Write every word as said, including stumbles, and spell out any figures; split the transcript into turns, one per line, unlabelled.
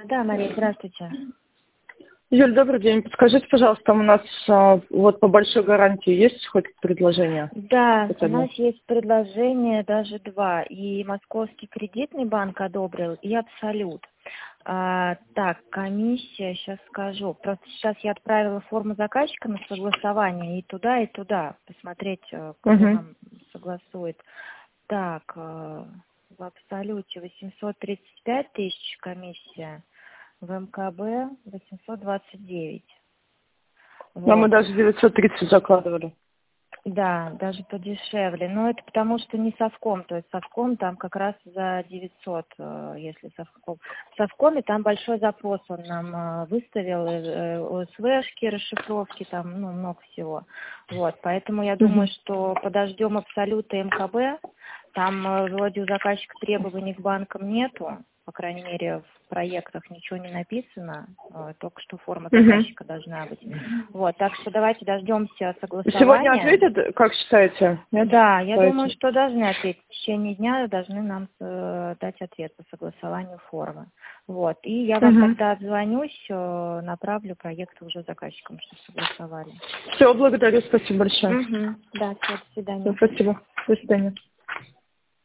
Да, Мария, здравствуйте.
Юль, добрый день. Подскажите, пожалуйста, у нас а, вот по большой гарантии есть хоть предложение?
Да,
Хоть
у
одно?
нас есть предложение, даже два. И Московский кредитный банк одобрил, и Абсолют. А, так, комиссия, сейчас скажу. Просто сейчас я отправила форму заказчика на согласование и туда, и туда. Посмотреть, э, кто
Угу.
нам согласует. Так, э, в Абсолюте восемьсот тридцать пять тысяч комиссия, в МКБ восемьсот двадцать девять.
Но мы
Вот.
даже девятьсот тридцать закладывали.
Да, даже подешевле. Но это потому, что не совком. То есть совком там как раз за девятьсот, э, если совком. В совкоме там большой запрос он нам э, выставил, э, ОСВшки, расшифровки, там, ну, много всего. Вот, поэтому я думаю,
Угу.
что подождем Абсолюта и МКБ. Там э, вроде у заказчика требований к банкам нету. По крайней мере, в проектах ничего не написано, э, только что форма
Угу.
заказчика должна быть. Вот, так что давайте дождемся
Сегодня
согласования.
ответят, как считаете? Нет?
Да, я
Давайте.
думаю, что должны ответить. В течение дня должны нам э, дать ответ по согласованию формы. Вот. И я вам
Угу.
тогда отзвонюсь, э, направлю проекты уже заказчикам, чтобы согласовали.
Все, благодарю, спасибо большое.
Угу. Да, все, до
Всё,
свидания.
спасибо. До свидания.